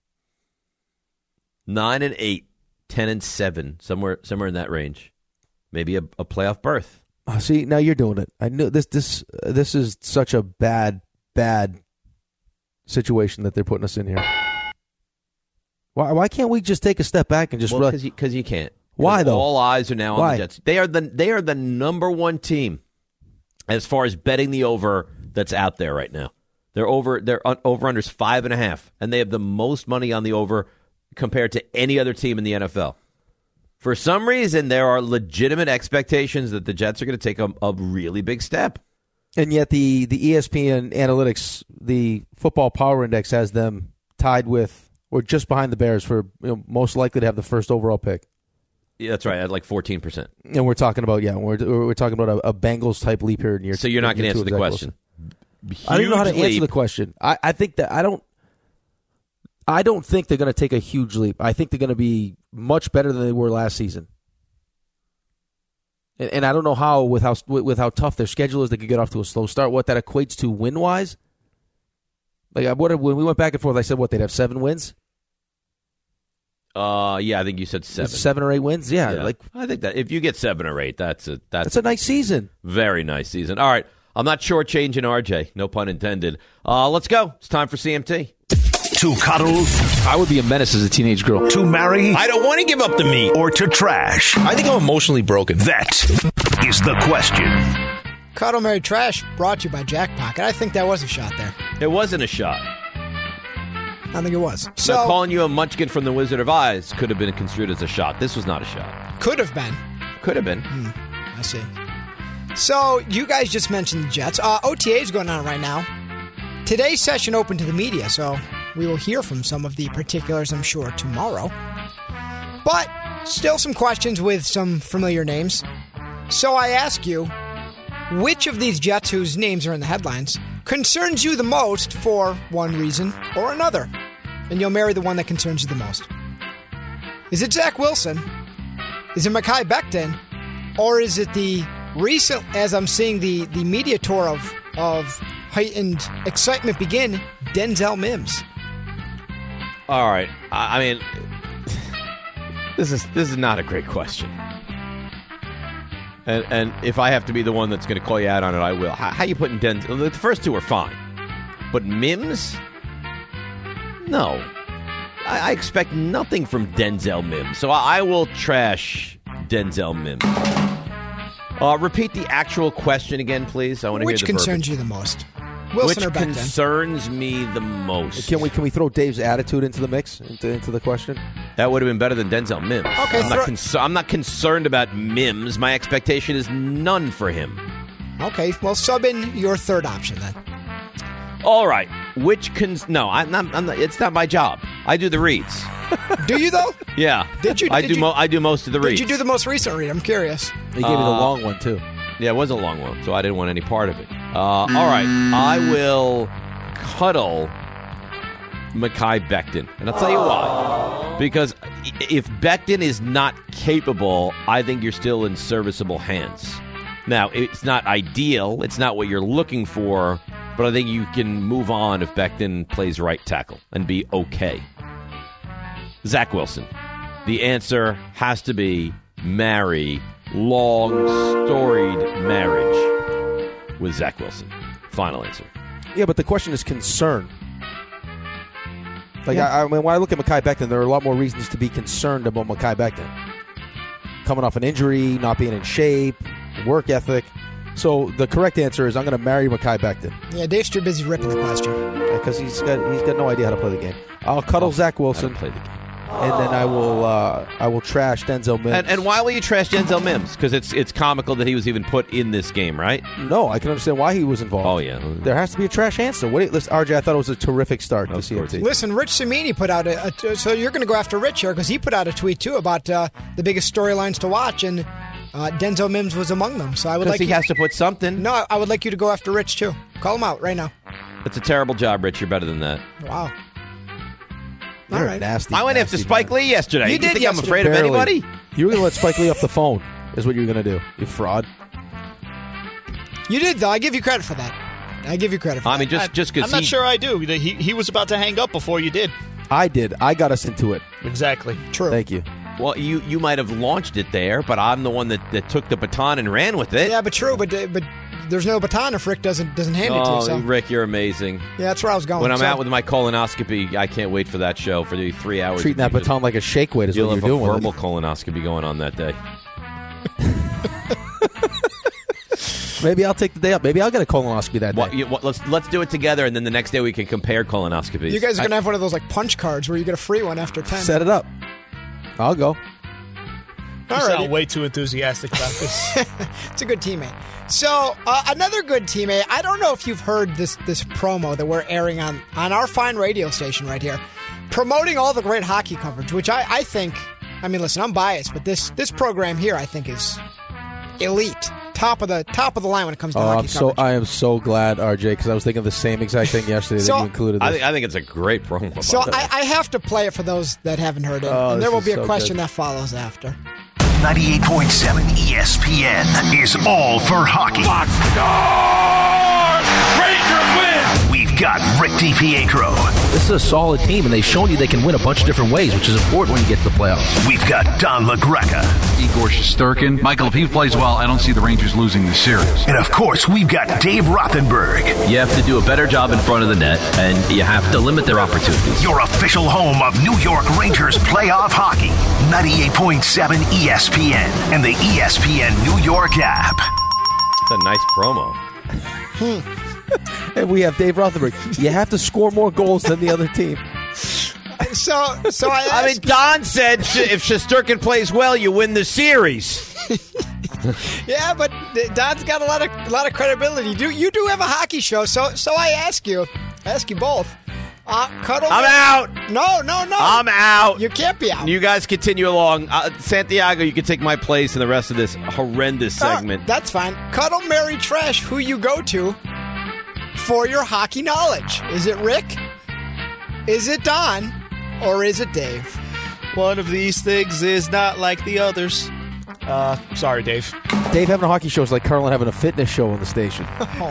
S3: 9-8, 10-7, somewhere in that range. Maybe a playoff berth.
S2: See, now you're doing it. I knew this is such a bad situation that they're putting us in here. Why can't we just take a step back and just
S3: because you can't.
S2: Why though?
S3: All eyes are now on the Jets. They are the number one team as far as betting the over that's out there right now. Their over unders 5.5, and they have the most money on the over compared to any other team in the NFL. For some reason, there are legitimate expectations that the Jets are going to take a really big step.
S2: And yet the ESPN analytics, the Football Power Index, has them tied with or just behind the Bears for most likely to have the first overall pick.
S3: Yeah, that's right, at like 14%.
S2: And we're talking about we're talking about a Bengals type leap here in year.
S3: So you're not going to answer the question.
S2: I don't know how to answer the question. I think that I don't think they're going to take a huge leap. I think they're going to be much better than they were last season. And I don't know how with how tough their schedule is, they could get off to a slow start. What that equates to win-wise? Like when we went back and forth, I said they'd have 7 wins.
S3: Yeah, I think you said 7.
S2: 7 or 8 wins. Yeah, like
S3: I think that if you get 7 or 8, that's a
S2: nice season.
S3: Very nice season. All right, I'm not shortchanging RJ. No pun intended. Let's go. It's time for CMT.
S1: To cuddle,
S14: I would be a menace as a teenage girl.
S1: To marry,
S14: I don't want to give up the meat.
S1: Or to trash.
S14: I think I'm emotionally broken.
S1: That is the question.
S5: Cuddle, Marry, Trash brought to you by Jack Pocket. I think that was a shot there.
S3: It wasn't a shot.
S5: I think it was.
S3: So calling you a munchkin from the Wizard of Oz could have been construed as a shot. This was not a shot.
S5: Could have been.
S3: Could have been.
S5: I see. So you guys just mentioned the Jets. OTA is going on right now. Today's session open to the media, so we will hear from some of the particulars, I'm sure, tomorrow. But still some questions with some familiar names. So I ask you, which of these Jets whose names are in the headlines concerns you the most for one reason or another? And you'll marry the one that concerns you the most. Is it Zach Wilson? Is it Mekhi Becton? Or is it the recent, as I'm seeing the media tour of heightened excitement begin, Denzel Mims?
S3: All right. I mean, this is not a great question. And if I have to be the one that's going to call you out on it, I will. How you putting Denzel? The first two are fine. But Mims? No. I expect nothing from Denzel Mims. So I will trash Denzel Mims. Repeat the actual question again, please. I want to hear the
S5: Which concerns you the most? Wilson or Becton?
S3: Which concerns me the most?
S2: Can we throw Dave's attitude into the mix, into the question?
S3: That would have been better than Denzel Mims.
S5: Okay,
S3: I'm not concerned about Mims. My expectation is none for him.
S5: Okay, well, sub in your third option then.
S3: All right. No, I'm not, it's not my job. I do the reads.
S5: Do you though?
S3: Yeah. I do most of the reads.
S5: Did you do the most recent read? I'm curious.
S2: He gave me the long one too.
S3: Yeah, it was a long one, so I didn't want any part of it. All right, I will cuddle Mekhi Becton, and I'll tell you why. Because if Becton is not capable, I think you're still in serviceable hands. Now, it's not ideal. It's not what you're looking for, but I think you can move on if Becton plays right tackle and be okay. Zach Wilson. The answer has to be marry. Long, storied marriage with Zach Wilson. Final answer.
S2: Yeah, but the question is concern. Like, I mean, when I look at Mekhi Becton, there are a lot more reasons to be concerned about Mekhi Becton. Coming off an injury, not being in shape, work ethic. So the correct answer is I'm going to marry Mekhi Becton.
S5: Yeah, Dave's too busy ripping the question.
S2: Because he's got no idea how to play the game. I'll cuddle Zach Wilson.
S3: Play the game.
S2: And then I will trash Denzel Mims.
S3: And why will you trash Denzel Mims? Because it's comical that he was even put in this game, right?
S2: No, I can understand why he was involved.
S3: Oh, yeah.
S2: There has to be a trash answer. Listen, RJ, I thought it was a terrific start to CMT.
S5: Listen, Rich Cimini put out so you're going to go after Rich here because he put out a tweet, too, about the biggest storylines to watch, and Denzel Mims was among them. So I would like
S3: he has to put something.
S5: No, I would like you to go after Rich, too. Call him out right now.
S3: It's a terrible job, Rich. You're better than that.
S5: Wow.
S2: You're nasty.
S3: I went after Spike Lee yesterday.
S5: You did
S3: think
S5: yesterday.
S3: I'm afraid of anybody?
S2: You were going to let Spike Lee off the phone, is what you were going to do. You fraud.
S5: You did, though. I give you credit for that. I give you credit for that.
S3: I mean, just because
S7: I'm not sure I do. He was about to hang up before you did.
S2: I did. I got us into it.
S7: Exactly.
S5: True.
S2: Thank you.
S3: Well, you might have launched it there, but I'm the one that took the baton and ran with it.
S5: Yeah, but true. But there's no baton if Rick doesn't hand it to you. So.
S3: Rick, you're amazing.
S5: Yeah, that's where I was going.
S3: When I'm out with my colonoscopy, I can't wait for that show for the 3 hours.
S2: Treating that baton like a shake weight is what you're doing.
S3: You'll have a verbal colonoscopy going on that day.
S2: Maybe I'll take the day up. Maybe I'll get a colonoscopy that day.
S3: Let's do it together, and then the next day we can compare colonoscopies.
S5: You guys are going to have one of those like punch cards where you get a free one after 10.
S2: Set it up. I'll go.
S7: You sound way too enthusiastic about this.
S5: It's a good teammate. So, another good teammate, I don't know if you've heard this promo that we're airing on our fine radio station right here, promoting all the great hockey coverage, which I think, I mean, listen, I'm biased, but this program here I think is elite. Top of the line when it comes to hockey coverage.
S2: I am so glad, RJ, because I was thinking the same exact thing yesterday that you included this.
S3: I think it's a great promo.
S5: So I have to play it for those that haven't heard it, and there will be a question that follows after.
S1: 98.7 ESPN is all for hockey.
S15: Fox scores! Rangers win!
S1: We've got Rick DiPietro.
S14: This is a solid team, and they've shown you they can win a bunch of different ways, which is important when you get to the playoffs.
S1: We've got Don LaGreca.
S16: Igor Shesterkin. Michael, if he plays well, I don't see the Rangers losing the series.
S1: And, of course, we've got Dave Rothenberg.
S17: You have to do a better job in front of the net, and you have to limit their opportunities.
S1: Your official home of New York Rangers playoff hockey. 98.7 ESPN and the ESPN New York app.
S3: It's a nice promo.
S2: And we have Dave Rothenberg. You have to score more goals than the other team.
S5: So I
S3: mean, Don said if Shesterkin plays well, you win the series.
S5: Yeah, but Don's got a lot of credibility. You do have a hockey show, so I ask you both. Cuddle.
S3: I'm out.
S5: No.
S3: I'm out.
S5: You can't be out.
S3: You guys continue along. Santiago, you can take my place in the rest of this horrendous segment.
S5: That's fine. Cuddle, marry, trash. Who you go to for your hockey knowledge? Is it Rick? Is it Don? Or is it Dave?
S7: One of these things is not like the others. Sorry, Dave.
S2: Dave having a hockey show is like Carlin having a fitness show on the station.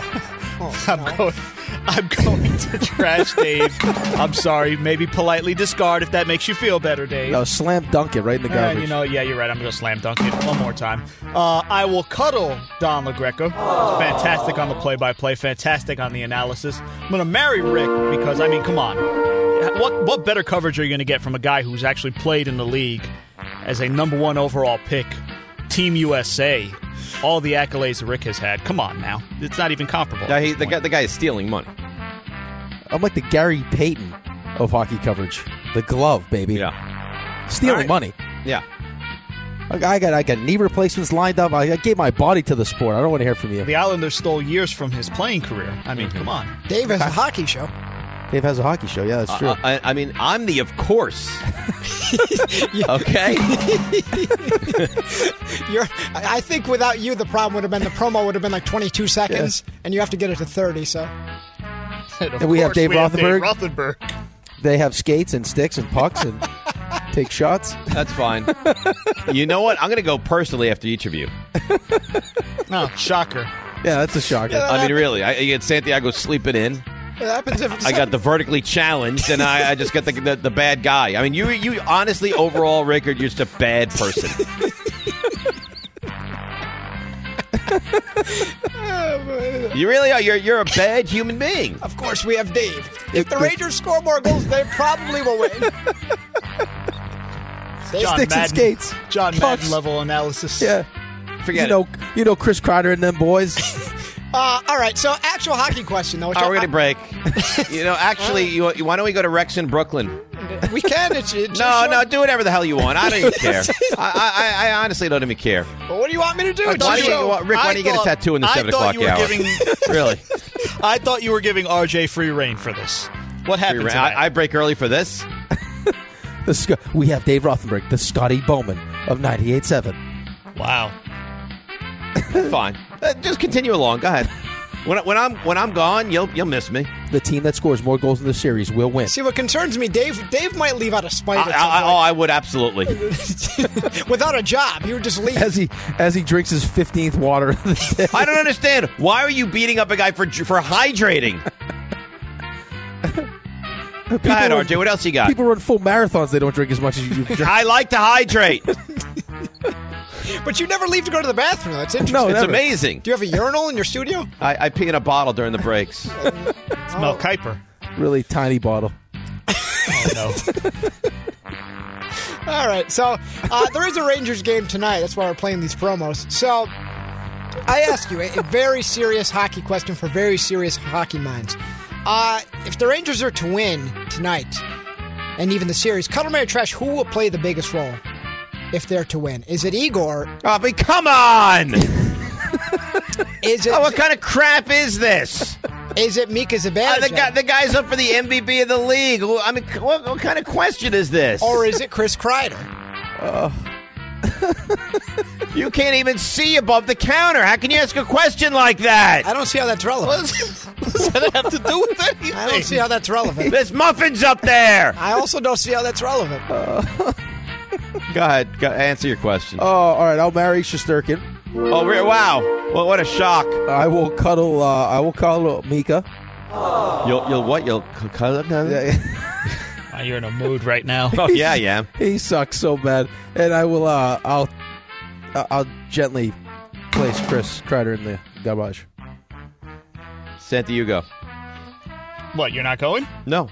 S7: I'm going to trash Dave. I'm sorry. Maybe politely discard if that makes you feel better, Dave.
S2: No, slam dunk it right in the garbage.
S7: You're right. I'm going to slam dunk it one more time. I will cuddle Don LaGreca. Fantastic on the play-by-play. Fantastic on the analysis. I'm going to marry Rick because, I mean, come on. What better coverage are you going to get from a guy who's actually played in the league as a number 1 overall pick, Team USA? All the accolades that Rick has had. Come on now. It's not even comparable.
S3: Yeah, the guy is stealing money.
S2: I'm like the Gary Payton of hockey coverage. The glove, baby.
S3: Yeah.
S2: Stealing money.
S3: Yeah.
S2: I got knee replacements lined up. I gave my body to the sport. I don't want to hear from you.
S7: The Islanders stole years from his playing career. I mean, come on.
S5: Dave has a hockey show.
S2: Dave has a hockey show. Yeah, that's true.
S3: I mean, I'm the of course. Okay?
S5: I think without you, the problem would have been the promo would have been like 22 seconds, and you have to get it to 30, so.
S2: And we have Dave Rothenberg. They have skates and sticks and pucks and take shots.
S3: That's fine. You know what? I'm going to go personally after each of you.
S7: Oh, shocker.
S2: Yeah, that's a shocker.
S3: I mean, really. I get Santiago sleeping in.
S5: It happens if
S3: I got the vertically challenged, and I just got the bad guy. I mean, you honestly, overall, Rickard, you're just a bad person. You really are. You're a bad human being.
S5: Of course, we have Dave. If the Rangers score more goals, they probably will win.
S2: Sticks and skates.
S7: John Madden level analysis.
S2: Yeah.
S3: Forget
S2: it. You know Chris Kreider and them boys.
S5: All right, so actual hockey question, though.
S3: We're going to break. Actually, why don't we go to Rex in Brooklyn?
S5: We can.
S3: No, do whatever the hell you want. I don't even care. I honestly don't even care.
S5: But what do you want me to do?
S3: Rick, why don't you get a tattoo in the 7 o'clock hour? Really?
S7: I thought you were giving RJ free reign for this. What happened to that?
S3: I break early for this?
S2: We have Dave Rothenberg, the Scotty Bowman of 98.7.
S7: Wow.
S3: Fine. Just continue along. Go ahead. When I'm gone, you'll miss me.
S2: The team that scores more goals in the series will win.
S5: See, what concerns me, Dave might leave out of spite.
S3: I would absolutely.
S5: Without a job, he would just leave
S2: as he drinks his 15th water of the day.
S3: I don't understand. Why are you beating up a guy for hydrating? Go ahead, RJ. What else you got?
S2: People run full marathons. They don't drink as much as you drink.
S3: I like to hydrate.
S5: But you never leave to go to the bathroom. That's interesting.
S3: No, it's amazing.
S5: Do you have a urinal in your studio?
S3: I pee in a bottle during the breaks.
S7: Smell Kuiper.
S2: Really tiny bottle.
S7: Oh, no.
S5: All right, so there is a Rangers game tonight. That's why we're playing these promos. So I ask you a very serious hockey question for very serious hockey minds. If the Rangers are to win tonight, and even the series, Cuddle Mary Trash, who will play the biggest role if they're to win? Is it Igor?
S3: Oh, but come on!
S5: Is it?
S3: What kind of crap is this?
S5: Is it Mika Zibanejad?
S3: The guy's up for the MVP of the league. I mean, what kind of question is this?
S5: Or is it Chris Kreider?
S3: You can't even see above the counter. How can you ask a question like that?
S5: I don't see how that's relevant.
S7: What does that have to do with anything?
S5: I don't see how that's relevant.
S3: There's muffins up there.
S5: I also don't see how that's relevant.
S3: Go ahead. Answer your question.
S2: Oh, all right. I'll marry Shesterkin.
S3: Oh, wow. Well, what a shock.
S2: I will cuddle Mika.
S3: You'll what? You'll cuddle?
S7: You're in a mood right now.
S3: Oh, yeah, I am.
S2: He sucks so bad. And I will, I'll gently place Chris Kreider in the garbage.
S3: Santa, you go.
S7: What, you're not going?
S3: No.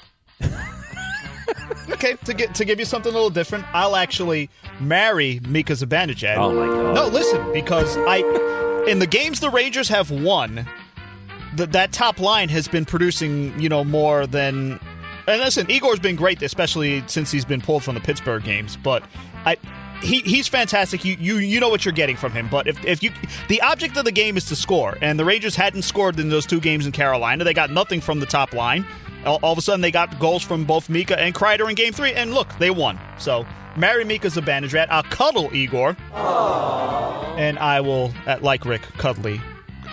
S7: Okay, to give you something a little different, I'll actually marry Mika Zibanejad.
S3: Oh, my God.
S7: No, listen, because in the games the Rangers have won, that top line has been producing, more than... And listen, Igor's been great, especially since he's been pulled from the Pittsburgh games, but he's fantastic. You know what you're getting from him, but if you the object of the game is to score, and the Rangers hadn't scored in those 2 games in Carolina. They got nothing from the top line. All of a sudden, they got goals from both Mika and Kreider in Game 3, and look, they won. So, marry Mika Zibanejad. I'll cuddle Igor. Aww. And I will, like Rick, cuddly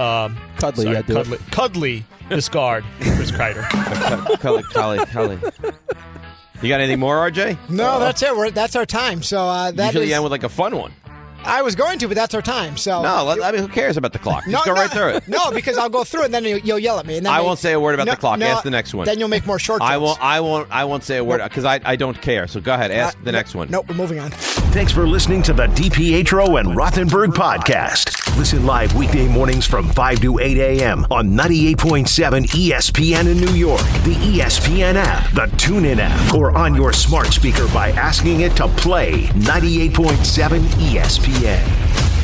S7: discard Chris Kreider.
S3: Cuddly. You got anything more, RJ?
S5: No, that's it. That's our time. So
S3: usually end with like a fun one.
S5: I was going to, but that's our time. So
S3: who cares about the clock? Just go right through it.
S5: No, because I'll go through it, and then you'll yell at me. And then
S3: I won't say a word about the clock. Ask the next one.
S5: Then you'll make more short jokes.
S3: I won't say a word because I don't care. So go ahead. Ask the next one.
S5: Nope, we're moving on.
S1: Thanks for listening to the DiPietro and Rothenberg podcast. Listen live weekday mornings from 5 to 8 a.m. on 98.7 ESPN in New York, the ESPN app, the TuneIn app, or on your smart speaker by asking it to play 98.7 ESPN.